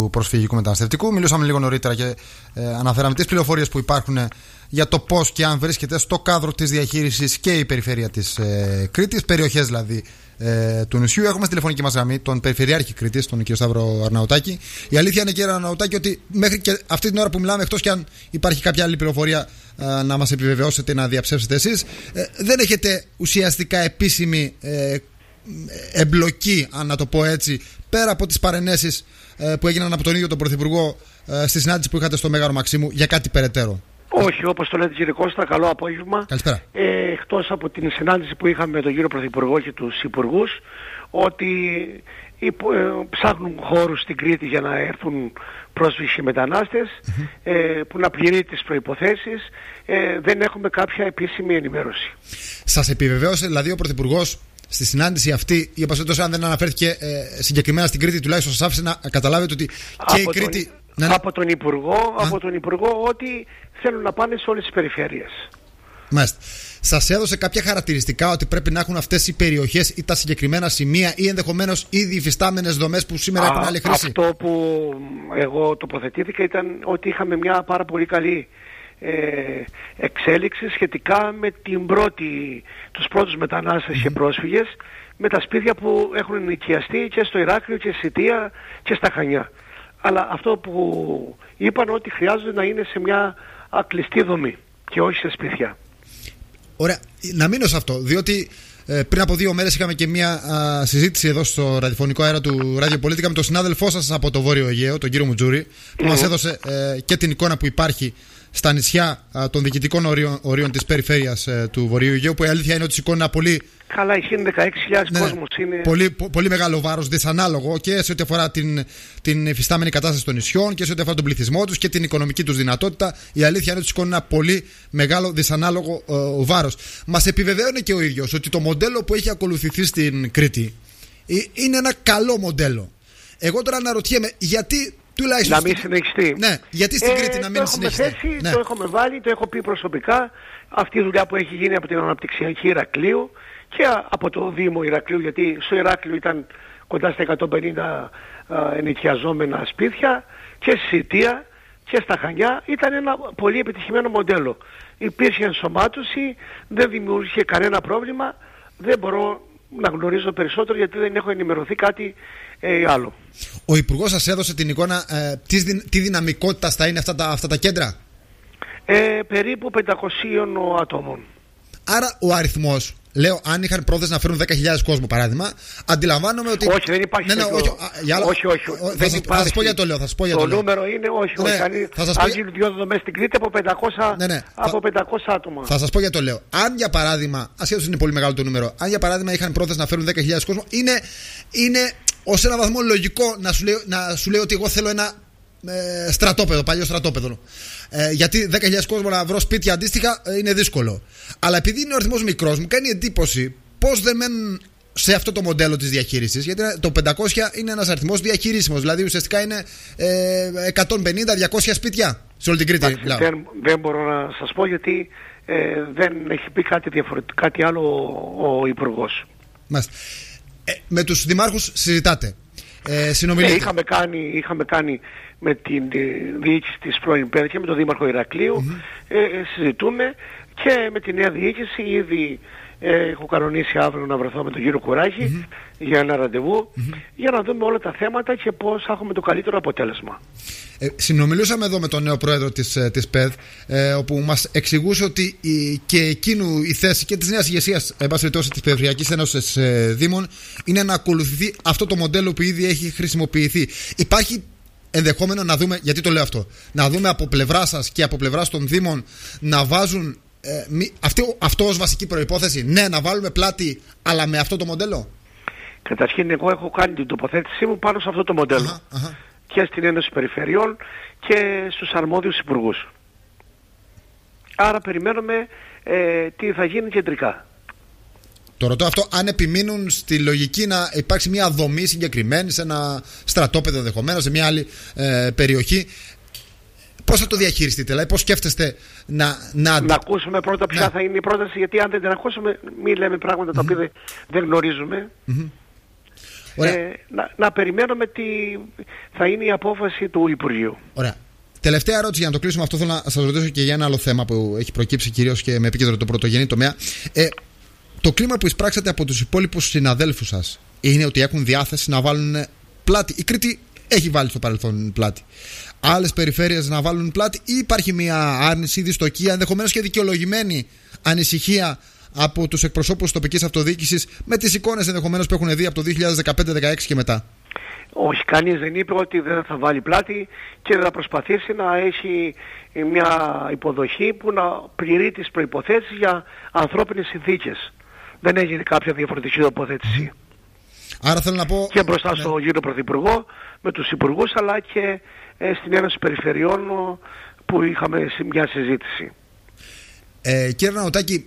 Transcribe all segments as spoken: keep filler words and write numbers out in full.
προσφυγικού μεταναστευτικού. Μιλούσαμε λίγο νωρίτερα και ε, αναφέραμε τις πληροφορίες που υπάρχουν ε, για το πώς και αν βρίσκεται στο κάδρο της διαχείρισης και η περιφέρεια της ε, Κρήτης, περιοχές δηλαδή ε, του νησιού. Έχουμε στη τηλεφωνική μας γραμμή τον Περιφερειάρχη Κρήτης, τον κύριο Σταύρο Αρναουτάκη. Η αλήθεια είναι, κύριε Αρναουτάκη, ότι μέχρι και αυτή την ώρα που μιλάμε, εκτός και αν υπάρχει κάποια άλλη πληροφορία ε, να μας επιβεβαιώσετε, να διαψεύσετε εσείς, ε, δεν έχετε ουσιαστικά επίσημη ε, εμπλοκή, αν να το πω έτσι, πέρα από τις παρενέσεις ε, που έγιναν από τον ίδιο τον Πρωθυπουργό ε, στη συνάντηση που είχατε στο Μέγαρο Μαξίμου, για κάτι περαιτέρω. Όχι, όπως το λέτε, κύριε Κώστα, καλό απόγευμα. Καλησπέρα. Ε, εκτός από την συνάντηση που είχαμε με τον κύριο Πρωθυπουργό και τους υπουργούς, ότι υπο, ε, ψάχνουν χώρους στην Κρήτη για να έρθουν πρόσφυγες και μετανάστες, mm-hmm. ε, που να πληρεί τις προϋποθέσεις. Ε, δεν έχουμε κάποια επίσημη ενημέρωση. Σας επιβεβαίωσε δηλαδή ο Πρωθυπουργός στη συνάντηση αυτή, η οποία αν δεν αναφέρθηκε ε, συγκεκριμένα στην Κρήτη, τουλάχιστον σας άφησε να καταλάβετε ότι και από η Κρήτη... Τον, ναι, ναι. Από τον Υπουργό, από τον Υπουργό ότι θέλουν να πάνε σε όλες τις περιφέρειες. Μάλιστα. Σας έδωσε κάποια χαρακτηριστικά ότι πρέπει να έχουν αυτές οι περιοχές ή τα συγκεκριμένα σημεία ή ενδεχομένως ήδη υφιστάμενες δομές που σήμερα έχουν άλλη χρήση? Αυτό που εγώ τοποθετήθηκα ήταν ότι είχαμε μια πάρα πολύ καλή ε, εξέλιξη σχετικά με την πρώτη, τους πρώτους μετανάστες mm-hmm. και πρόσφυγες, με τα σπίτια που έχουν ενοικιαστεί και στο Ηράκλειο και στη Σιτία και στα Χανιά. Αλλά αυτό που είπαν ότι χρειάζονται να είναι σε μια κλειστή δομή και όχι σε σπίτια. Ωραία, να μείνω σε αυτό, διότι ε, πριν από δύο μέρες είχαμε και μια α, συζήτηση εδώ στο ραδιοφωνικό αέρα του Ραδιοπολίτικα με τον συνάδελφό σας από το Βόρειο Αιγαίο, τον κύριο Μουτζούρη, που mm-hmm. μας έδωσε ε, και την εικόνα που υπάρχει στα νησιά α, των διοικητικών ορίων, ορίων της περιφέρειας ε, του Βορείου Αιγαίου, που η αλήθεια είναι ότι σηκώνει ένα πολύ... Καλά, είναι δεκαέξι χιλιάδες ναι, κόσμος. Είναι... Πολύ, πο, πολύ μεγάλο βάρος, δυσανάλογο και σε ό,τι αφορά την, την υφιστάμενη κατάσταση των νησιών και σε ό,τι αφορά τον πληθυσμό τους και την οικονομική τους δυνατότητα. Η αλήθεια είναι ότι σηκώνει ένα πολύ μεγάλο δυσανάλογο ε, βάρος. Μας επιβεβαίωνε και ο ίδιος ότι το μοντέλο που έχει ακολουθηθεί στην Κρήτη ε, είναι ένα καλό μοντέλο. Εγώ τώρα αναρωτιέμαι γιατί. Τουλάχιστον να μην συνεχιστεί. Ναι, γιατί στην Κρήτη ε, να μην συνεχιστεί. Θέσει, ναι. Το έχουμε βάλει, το έχω πει προσωπικά. Αυτή η δουλειά που έχει γίνει από την αναπτυξιακή Ηρακλείου και από το Δήμο Ηρακλείου, γιατί στο Ηράκλειο ήταν κοντά στα εκατόν πενήντα α, ενοικιαζόμενα σπίτια, και στη Σιτία και στα Χανιά ήταν ένα πολύ επιτυχημένο μοντέλο. Υπήρχε ενσωμάτωση, δεν δημιούργησε κανένα πρόβλημα. Δεν μπορώ να γνωρίζω περισσότερο γιατί δεν έχω ενημερωθεί κάτι ε, άλλο. Ο Υπουργός σας έδωσε την εικόνα ε, τι, τι δυναμικότητας θα είναι αυτά τα, αυτά τα κέντρα? Ε, περίπου πεντακόσιων ατόμων. Άρα ο αριθμός, λέω, αν είχαν πρόθεση να φέρουν δέκα χιλιάδες κόσμο παράδειγμα, αντιλαμβάνομαι ότι... Όχι, δεν υπάρχει. Ναι, ναι, όχι, α, για άλλο... όχι, όχι, όχι. Θα, δεν σας, υπάρχει... θα σας πω για το λέω. Θα σας πω για το το νούμερο είναι όχι, ναι, όχι. Αν, θα σας αν πω... γίνουν δυο δομές στην Κρήτη από πεντακόσια, ναι, ναι, από θα... πεντακόσια άτομα. Θα σας πω για το λέω. Αν για παράδειγμα, ασχέτως είναι πολύ μεγάλο το νούμερο, αν για παράδειγμα είχαν πρόθεση να φέρουν δέκα χιλιάδες κόσμο, είναι, είναι ως ένα βαθμό λογικό να σου, λέω, να σου λέω ότι εγώ θέλω ένα ε, στρατόπεδο, παλιό στρατόπεδο. Ε, γιατί δέκα χιλιάδες κόσμο να βρω σπίτια αντίστοιχα ε, είναι δύσκολο. Αλλά επειδή είναι ο αριθμός μικρός, μου κάνει εντύπωση πώς δεν μένουν σε αυτό το μοντέλο της διαχείρισης. Γιατί το πεντακόσια είναι ένας αριθμός διαχειρίσιμος. Δηλαδή ουσιαστικά είναι ε, εκατόν πενήντα με διακόσια σπίτια σε όλη την Κρήτη. Δεν, δεν μπορώ να σας πω γιατί ε, δεν έχει πει κάτι διαφορετικό, κάτι άλλο ο, ο Υπουργός. Ε, με τους δημάρχους συζητάτε. Ε, συνομιλείτε. Ε, είχαμε, κάνει, είχαμε κάνει με την διοίκηση της πρώην Πέδα και με τον Δήμαρχο Ηρακλείου. Mm-hmm. Ε, συζητούμε και με τη νέα διοίκηση ήδη. Ε, έχω κανονίσει αύριο να βρεθώ με τον κύριο Κουράκη mm-hmm. για ένα ραντεβού mm-hmm. για να δούμε όλα τα θέματα και πώς θα έχουμε το καλύτερο αποτέλεσμα. Ε, συνομιλούσαμε εδώ με τον νέο πρόεδρο της, της ΠΕΔ ε, όπου μας εξηγούσε ότι η, και εκείνου η θέση και της νέας ηγεσίας ε, της Περιφερειακής Ένωσης ε, Δήμων είναι να ακολουθηθεί αυτό το μοντέλο που ήδη έχει χρησιμοποιηθεί. Υπάρχει ενδεχόμενο να δούμε, γιατί το λέω αυτό, να δούμε από πλευρά σας και από πλευρά των Δήμων να βάζουν Ε, μη, αυτό, αυτό ως βασική προϋπόθεση, ναι, να βάλουμε πλάτη, αλλά με αυτό το μοντέλο. Καταρχήν, εγώ έχω κάνει την τοποθέτησή μου πάνω σε αυτό το μοντέλο. Αχα, αχα. Και στην Ένωση Περιφερειών και στους αρμόδιους υπουργούς. Άρα περιμένουμε ε, τι θα γίνει κεντρικά. Το ρωτώ αυτό, αν επιμείνουν στη λογική να υπάρξει μια δομή συγκεκριμένη σε ένα στρατόπεδο ενδεχομένως, σε μια άλλη ε, περιοχή. Πώς θα το διαχειριστείτε, δηλαδή πώς σκέφτεστε να... Να, να ακούσουμε πρώτα ποια ναι. θα είναι η πρόταση, γιατί αν δεν την ακούσουμε μην λέμε πράγματα mm-hmm. τα οποία δεν γνωρίζουμε. Mm-hmm. Ε, να, να περιμένουμε τι θα είναι η απόφαση του Υπουργείου. Ωραία. Τελευταία ερώτηση για να το κλείσουμε αυτό. Θέλω να σας ρωτήσω και για ένα άλλο θέμα που έχει προκύψει κυρίως και με επίκεντρο το πρωτογενή τομέα. Ε, το κλίμα που εισπράξατε από τους υπόλοιπους συναδέλφους σας είναι ότι έχουν διάθεση να βάλουν πλάτη? Η Κρήτη έχει βάλει στο παρελθόν πλάτη. Άλλες περιφέρειες να βάλουν πλάτη, ή υπάρχει μια άρνηση, δυστοκία, ενδεχομένως και δικαιολογημένη ανησυχία από τους εκπροσώπους της τοπικής αυτοδιοίκησης με τις εικόνες ενδεχομένως που έχουν δει από το δύο χιλιάδες δεκαπέντε δεκαέξι και μετά? Όχι, κανείς δεν είπε ότι δεν θα βάλει πλάτη και δεν θα προσπαθήσει να έχει μια υποδοχή που να πληρεί τις προϋποθέσεις για ανθρώπινες συνθήκες. Δεν έγινε κάποια διαφορετική τοποθέτηση. Άρα θέλω να πω... Και μπροστά ναι. στον κύριο Πρωθυπουργό, με τους υπουργούς, αλλά και ε, στην Ένωση Περιφερειών που είχαμε μια συζήτηση. Ε, κύριε Ναουτάκη,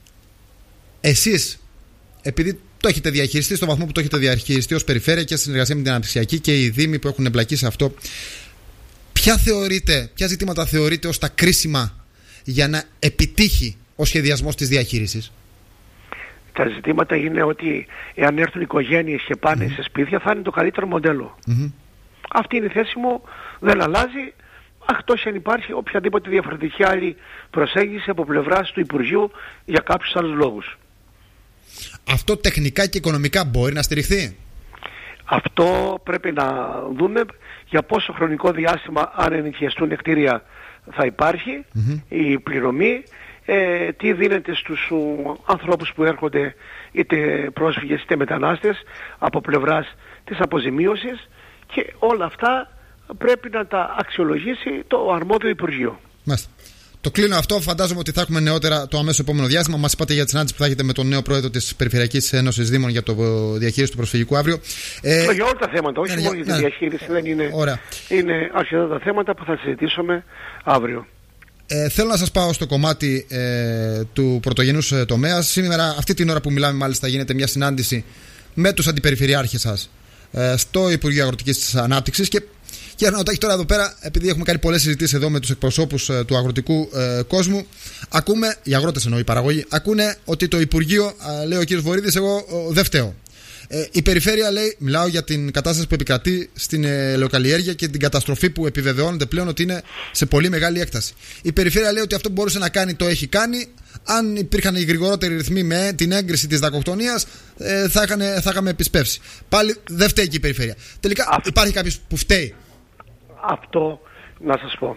εσείς, επειδή το έχετε διαχειριστεί στο βαθμό που το έχετε διαχειριστεί ως περιφέρεια και στη συνεργασία με την Αναπτυξιακή και οι δήμοι που έχουν εμπλακεί σε αυτό, ποια θεωρείτε, ποια ζητήματα θεωρείτε ως τα κρίσιμα για να επιτύχει ο σχεδιασμός της διαχείρισης? Τα ζητήματα είναι ότι εάν έρθουν οι οικογένειες και πάνε mm-hmm. σε σπίτια, θα είναι το καλύτερο μοντέλο. Mm-hmm. Αυτή είναι η θέση μου, δεν αλλάζει, εκτός αν υπάρχει οποιαδήποτε διαφορετική άλλη προσέγγιση από πλευράς του Υπουργείου για κάποιους άλλους λόγους. Αυτό τεχνικά και οικονομικά μπορεί να στηριχθεί? Αυτό πρέπει να δούμε για πόσο χρονικό διάστημα, αν ενοικιαστούν κτίρια, θα υπάρχει mm-hmm. η πληρωμή. Ε, τι δίνεται στους ου, ανθρώπους που έρχονται, είτε πρόσφυγες είτε μετανάστες, από πλευράς της αποζημίωσης, και όλα αυτά πρέπει να τα αξιολογήσει το αρμόδιο Υπουργείο. Μάλιστα. Το κλείνω αυτό. Φαντάζομαι ότι θα έχουμε νεότερα το αμέσως επόμενο διάστημα. Μας είπατε για τη συνάντηση που θα έχετε με τον νέο πρόεδρο της Περιφερειακής Ένωσης Δήμων για το διαχείριση του προσφυγικού αύριο. Ε, για όλα τα θέματα, όχι ναι, μόνο για τη ναι, διαχείριση. Δεν είναι, είναι αρκετά τα θέματα που θα συζητήσουμε αύριο. Ε, θέλω να σας πάω στο κομμάτι ε, του πρωτογενούς ε, τομέα. Σήμερα, αυτή την ώρα που μιλάμε, μάλιστα, γίνεται μια συνάντηση με τους αντιπεριφερειάρχες σας ε, στο Υπουργείο Αγροτικής Ανάπτυξης. Και κύριε Ναουτάκη, τώρα εδώ πέρα, επειδή έχουμε κάνει πολλές συζητήσεις εδώ με τους εκπροσώπους ε, του αγροτικού ε, κόσμου, ακούμε, οι αγρότες εννοώ, οι παραγωγοί, ακούνε ότι το Υπουργείο, ε, λέει ο κύριος Βορίδης, εγώ ε, δεν φταίω. Ε, η περιφέρεια, λέει, μιλάω για την κατάσταση που επικρατεί στην ελαιοκαλλιέργεια και την καταστροφή που επιβεβαιώνεται πλέον ότι είναι σε πολύ μεγάλη έκταση. Η περιφέρεια λέει ότι αυτό που μπορούσε να κάνει το έχει κάνει. Αν υπήρχαν οι γρηγορότεροι ρυθμοί με την έγκριση της δακοκτονίας, ε, θα, είχαν, θα είχαμε επισπεύσει. Πάλι δεν φταίει και η περιφέρεια. Τελικά αυτό, υπάρχει κάποιος που φταίει? Αυτό να σας πω.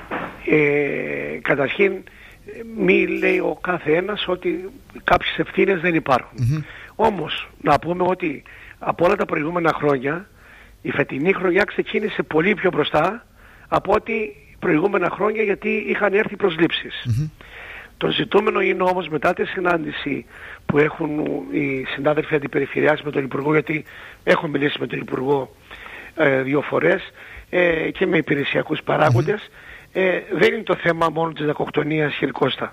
Ε, καταρχήν, μη λέει ο κάθε ένας ότι κάποιες ευθύνες δεν υπάρχουν. Mm-hmm. Όμως, να πούμε ότι από όλα τα προηγούμενα χρόνια, η φετινή χρονιά ξεκίνησε πολύ πιο μπροστά από ό,τι προηγούμενα χρόνια, γιατί είχαν έρθει προσλήψεις. Mm-hmm. Το ζητούμενο είναι όμως, μετά τη συνάντηση που έχουν οι συνάδελφοι αντιπεριφερειάρχες με τον Υπουργό, γιατί έχω μιλήσει με τον Υπουργό ε, δύο φορές ε, και με υπηρεσιακούς παράγοντες, mm-hmm. ε, δεν είναι το θέμα μόνο της δακοκτονίας, κύριε Κώστα.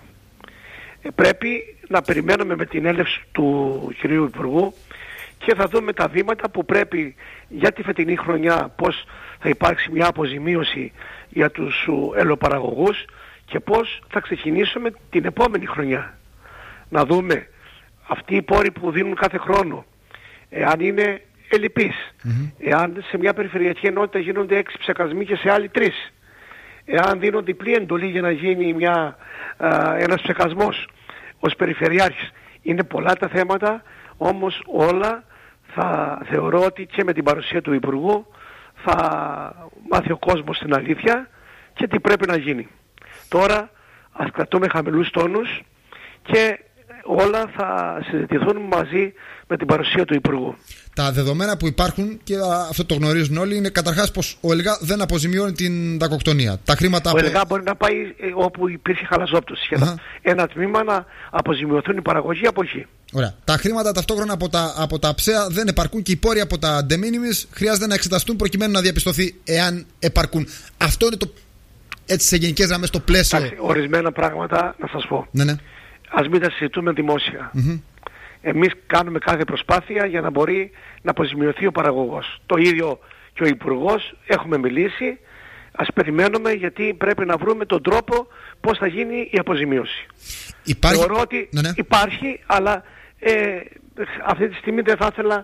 Πρέπει να περιμένουμε με την έλευση του κυρίου Υπουργού και θα δούμε τα βήματα που πρέπει για τη φετινή χρονιά, πώς θα υπάρξει μια αποζημίωση για τους ελαιοπαραγωγούς και πώς θα ξεκινήσουμε την επόμενη χρονιά. Να δούμε αυτοί οι πόροι που δίνουν κάθε χρόνο, εάν είναι ελλειπείς, mm-hmm. εάν σε μια περιφερειακή ενότητα γίνονται έξι ψεκασμοί και σε άλλη τρεις, εάν δίνουν διπλή εντολή για να γίνει μια, α, ένας ψεκασμός ως περιφερειάρχης. Είναι πολλά τα θέματα, όμως όλα θα θεωρώ ότι και με την παρουσία του Υπουργού θα μάθει ο κόσμος την αλήθεια και τι πρέπει να γίνει. Τώρα ας κρατούμε χαμηλούς τόνους και όλα θα συζητηθούν μαζί με την παρουσία του Υπουργού. Τα δεδομένα που υπάρχουν, και αυτό το γνωρίζουν όλοι, είναι καταρχάς πως ο ΕΛΓΑ δεν αποζημιώνει την δακοκτονία. Τα χρήματα ο από... ΕΛΓΑ μπορεί να πάει όπου υπήρχε χαλαζόπτωση. Uh-huh. Ένα τμήμα να αποζημιωθούν οι παραγωγοί από εκεί. Ωραία. Τα χρήματα ταυτόχρονα από τα, από τα ψέα δεν επαρκούν και οι πόροι από τα de minimis χρειάζεται να εξεταστούν προκειμένου να διαπιστωθεί εάν επαρκούν. Αυτό είναι το, έτσι σε γενικές γραμμές, το πλαίσιο. Εντάξει, ορισμένα πράγματα να σας πω. Ναι, ναι. Ας μην τα συζητούμε δημόσια. Mm-hmm. Εμείς κάνουμε κάθε προσπάθεια για να μπορεί να αποζημιωθεί ο παραγωγός. Το ίδιο και ο Υπουργός, έχουμε μιλήσει. Ας περιμένουμε, γιατί πρέπει να βρούμε τον τρόπο πώς θα γίνει η αποζημίωση. Υπάρχει... Θεωρώ ότι ναι, ναι. υπάρχει, αλλά ε, αυτή τη στιγμή δεν θα ήθελα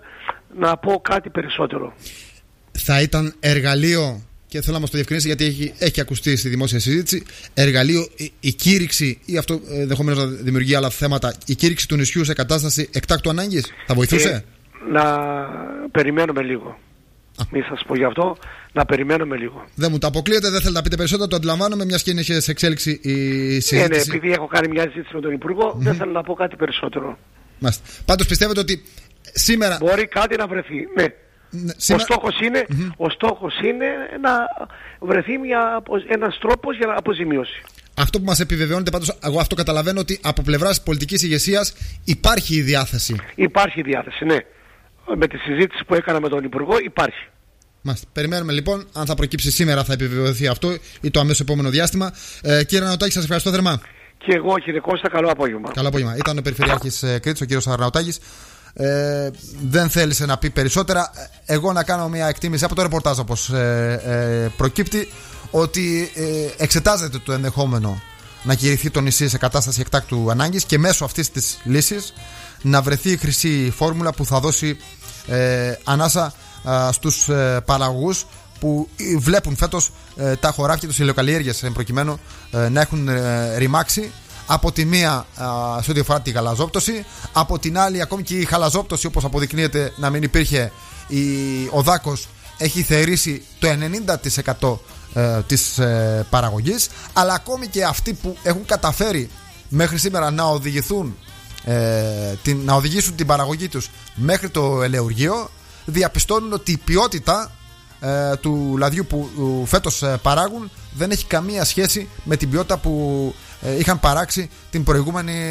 να πω κάτι περισσότερο. Θα ήταν εργαλείο, και θέλω να μας το διευκρινίσει γιατί έχει, έχει ακουστεί στη δημόσια συζήτηση, εργαλείο η, η κήρυξη, ή αυτό ενδεχομένως να δημιουργεί άλλα θέματα, η κήρυξη του νησιού σε κατάσταση εκτάκτου ανάγκης, θα βοηθούσε? Ε, να περιμένουμε λίγο. Μη σας πω γι' αυτό, να περιμένουμε λίγο. Δεν μου το αποκλείετε, δεν θέλετε να πείτε περισσότερο, το αντιλαμβάνομαι, μιας και είναι σε εξέλιξη η συζήτηση. Ναι, ναι, επειδή έχω κάνει μια συζήτηση με τον Υπουργό, mm-hmm. δεν θέλω να πω κάτι περισσότερο. Μάλιστα. Πάντως πιστεύετε ότι σήμερα... Μπορεί κάτι να βρεθεί, ναι. Ναι, σήμερα... Ο στόχος είναι, mm-hmm. ο στόχος είναι να βρεθεί μια, ένας τρόπος για αποζημίωση. Αυτό που μας επιβεβαιώνεται πάντως, εγώ αυτό καταλαβαίνω, ότι από πλευράς πολιτικής ηγεσίας υπάρχει η διάθεση. Υπάρχει η διάθεση, ναι. Με τη συζήτηση που έκανα με τον Υπουργό υπάρχει. Μάλιστα. Περιμένουμε λοιπόν, αν θα προκύψει σήμερα θα επιβεβαιωθεί αυτό ή το αμέσως επόμενο διάστημα. Ε, κύριε Αρναουτάκη, σας ευχαριστώ θερμά. Και εγώ, κύριε Κώστα, καλό απόγευμα. Καλό απόγευμα. Ήταν ο Περιφερειάρχης ε, Κρήτης, ο κύριος Αρναουτάκης. Ε, δεν θέλησε να πει περισσότερα. Εγώ να κάνω μια εκτίμηση από το ρεπορτάζ, όπως ε, ε, προκύπτει, ότι ε, εξετάζεται το ενδεχόμενο να κηρυχθεί το νησί σε κατάσταση εκτάκτου ανάγκης και μέσω αυτής της λύσης να βρεθεί η χρυσή φόρμουλα που θα δώσει ε, ανάσα ε, στους ε, παραγωγούς που βλέπουν φέτος ε, τα χωράφια τους, οι ηλιοκαλλιέργειες εν προκειμένου, ε, να έχουν ε, ρημάξει. Από τη μία α, σε ό,τι αφορά τη γαλαζόπτωση, από την άλλη ακόμη και η χαλαζόπτωση, όπως αποδεικνύεται να μην υπήρχε, η, ο δάκος έχει θερήσει το ενενήντα τοις εκατό ε, της ε, παραγωγής, αλλά ακόμη και αυτοί που έχουν καταφέρει μέχρι σήμερα να οδηγηθούν ε, την, να οδηγήσουν την παραγωγή τους μέχρι το ελαιουργείο, διαπιστώνουν ότι η ποιότητα ε, του λαδιού που ε, φέτος ε, παράγουν δεν έχει καμία σχέση με την ποιότητα που είχαν παράξει την προηγούμενη